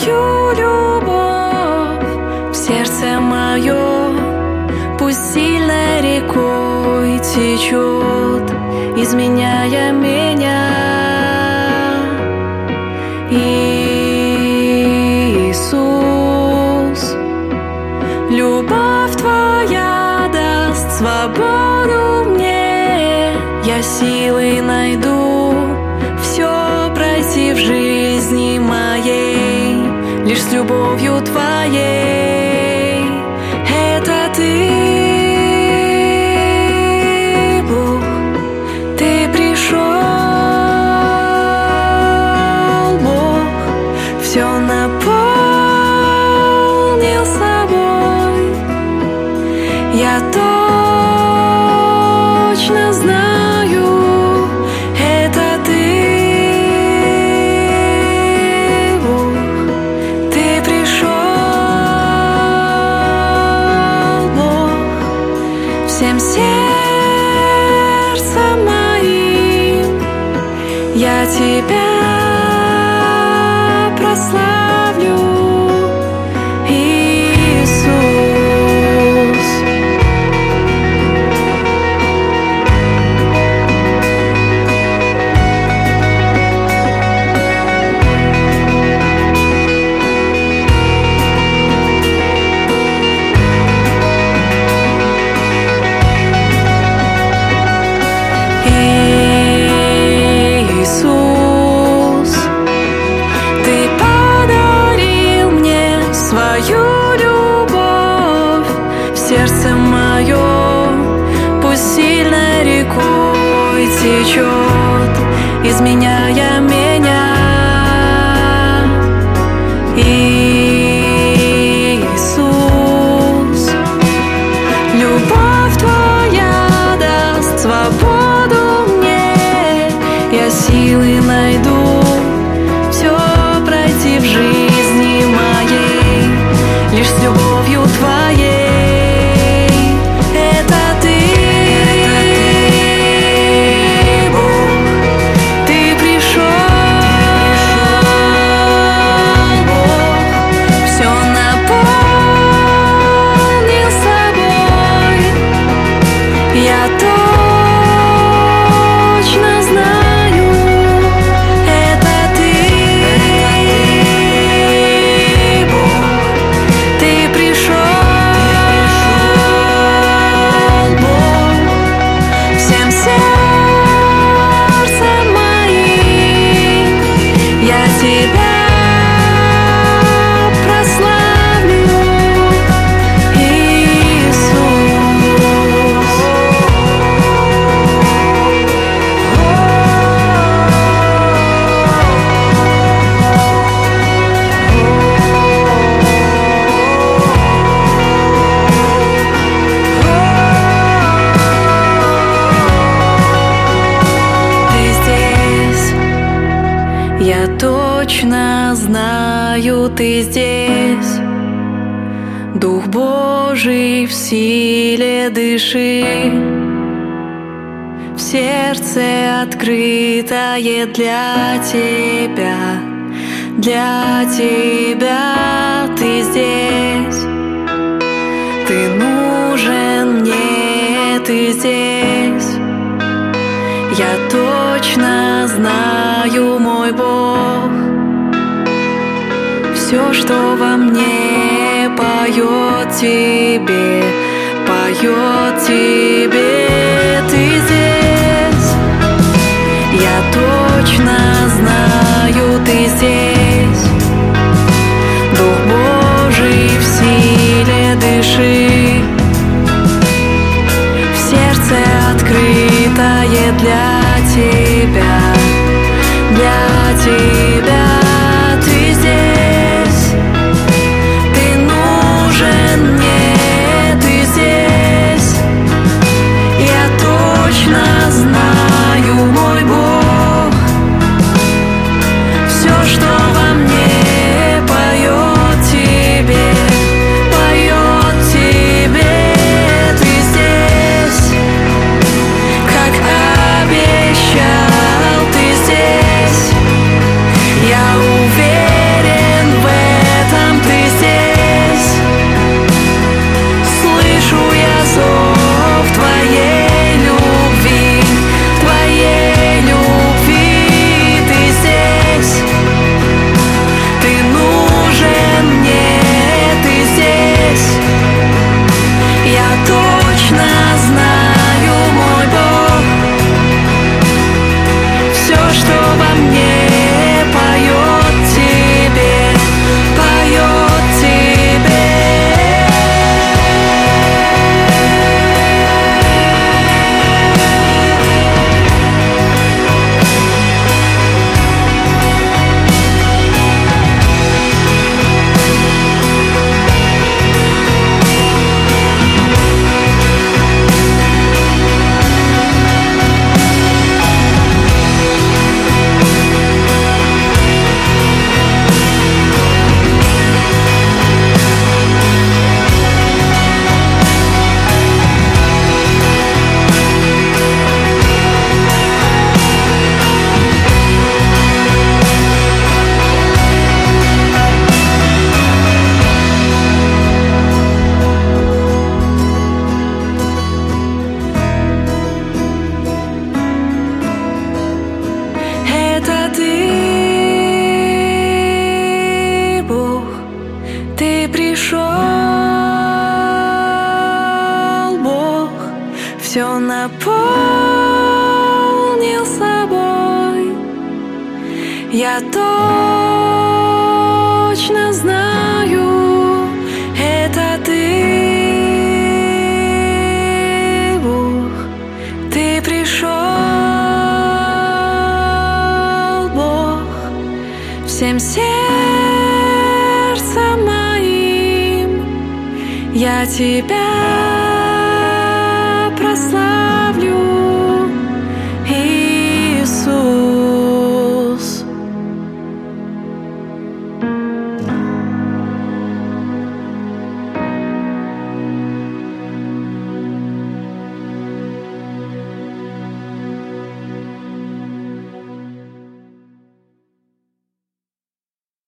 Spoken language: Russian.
свою любовь в сердце мое, пусть сильной рекой течет, изменяя меня. Иисус, любовь Твоя даст свободу мне, я силы найду все пройти в жизни моей, лишь с любовью Твоей. Это Ты, Бог, Ты пришел, Бог, все наполнил собой. Я точно знаю, это Ты, Бог, Ты пришел, Бог, всем сердцем моим я Тебя прославлю, Иисус. Иисус, Ты подарил мне свою любовь в сердце мое, пусть сильной рекой течет, изменяя меня. Иисус, любовь Твоя даст свободу мне, я силы найду все пройти в жизни моей, лишь с любовью Твоей. Это Ты, Бог, Ты пришел, Бог, все наполнил собой. Я точно знаю, это Ты, Бог, Ты пришел, Бог, всем сердцем моим я Тебя прославлю, Иисус. Ты здесь, я точно знаю, Ты здесь. Дух Божий в силе дыши, в сердце открытое для Тебя, для Тебя. Ты здесь, Ты нужен мне, Ты здесь. Я точно знаю, мой Бог, все, что во мне поет Тебе, поет Тебе. Ты здесь, я точно знаю, Ты здесь. Дух Божий в силе дыши, в сердце открытое для Тебя, для Тебя. Ты здесь, Ты нужен мне, Ты здесь. Я точно знаю, мой Бог, все, что во мне поет Тебе, поет Тебе. Ты здесь, как обещал, Ты здесь. пришел Бог, все наполнил собой. Я точно знаю, это ты, Бог, ты пришел, Бог, всем сердцем моим я тебя прославлю.